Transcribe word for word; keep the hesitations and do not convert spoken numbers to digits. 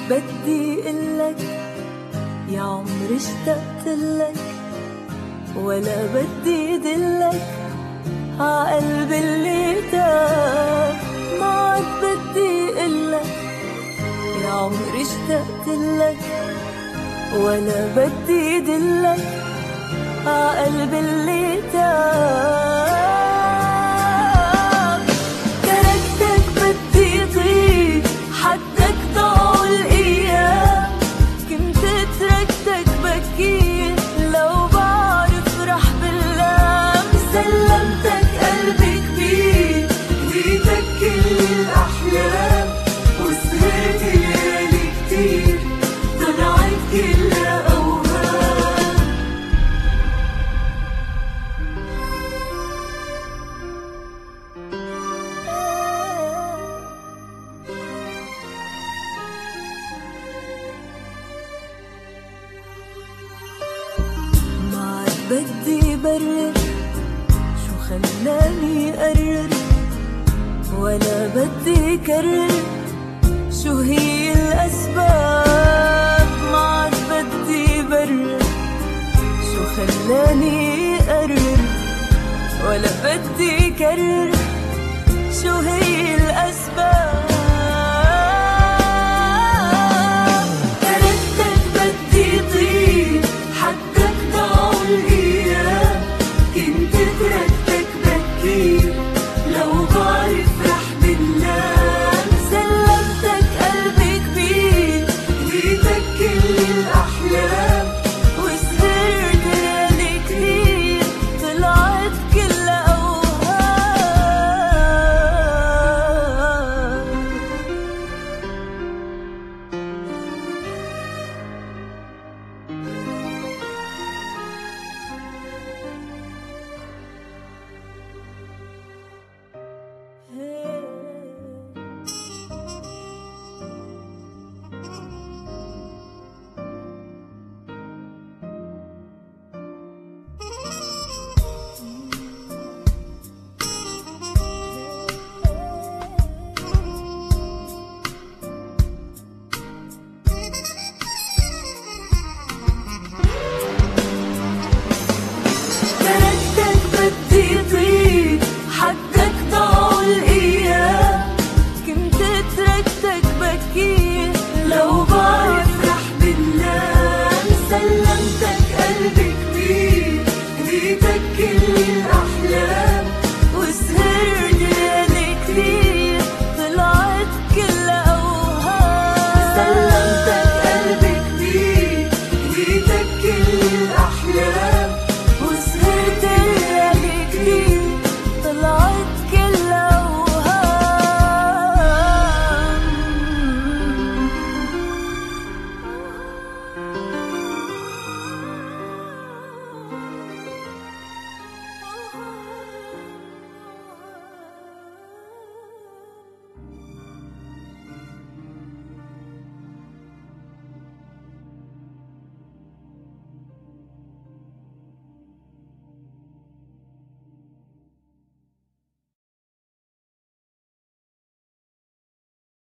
بدي قلك يا عمري اشتقتلك، ولا بدي دلك عقلبي اللي تاه. ما عاد بدي قلك يا عمري اشتقتلك، ولا بدي دلك عقلبي اللي تاه. تركتك بدي ضيع حدك ضاعوا الايام، كنت تركتك بكير لو بعرف رح بلام. سلمتك قلبي كبير اديتك كل الاحلام، وسهرت ليالي كتير طلعت كلها اوهام. ما عاد بدي برر شو خلاني قرر، ولا بدي كرر شو هي الأسباب. ما عاد بدي برر شو خلاني قرر، ولا بدي كرر شو هي الأسباب. تركتك بدي ضيع حدك ضاعوا الأيام، كنت تركتك بكير لو بعرف رح بنام. سلمتك قلبي كبير اديتك كل الأحلام، وسهرت ليالي كتير طلعت كلها أوهام. تركتك